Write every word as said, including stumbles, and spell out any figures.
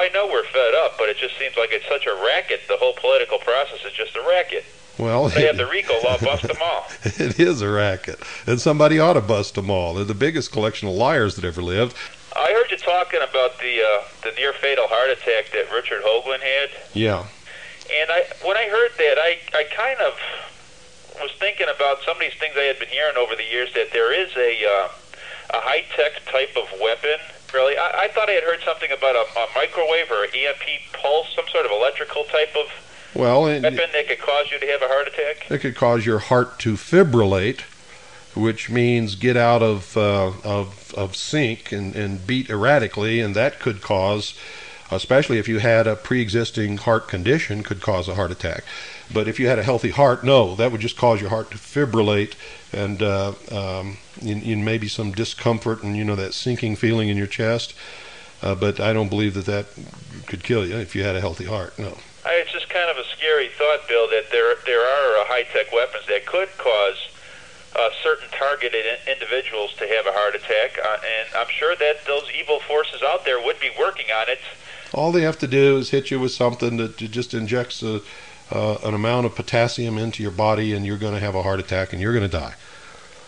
I know we're fed up, but it just seems like it's such a racket. The whole political process is just a racket. Well, they have the RICO law, bust them all. It is a racket, and somebody ought to bust them all. They're the biggest collection of liars that ever lived. I heard you talking about the uh, the near fatal heart attack that Richard Hoagland had. Yeah. And I, when I heard that, I, I kind of was thinking about some of these things I had been hearing over the years, that there is a uh, a high-tech type of weapon. Really, I, I thought I had heard something about a, a microwave or an E M P pulse, some sort of electrical type of well, and weapon that could cause you to have a heart attack. It could cause your heart to fibrillate, which means get out of uh, of of sync and, and beat erratically, and that could cause, especially if you had a pre-existing heart condition, could cause a heart attack. But if you had a healthy heart, no, that would just cause your heart to fibrillate, and uh, um, in, in maybe some discomfort and, you know, that sinking feeling in your chest. Uh, but I don't believe that that could kill you if you had a healthy heart. No. It's just kind of a scary thought, Bill, that there there are uh, high-tech weapons that could cause uh, certain targeted in- individuals to have a heart attack, uh, and I'm sure that those evil forces out there would be working on it. All they have to do is hit you with something that just injects a, uh, an amount of potassium into your body, and you're going to have a heart attack, and you're going to die.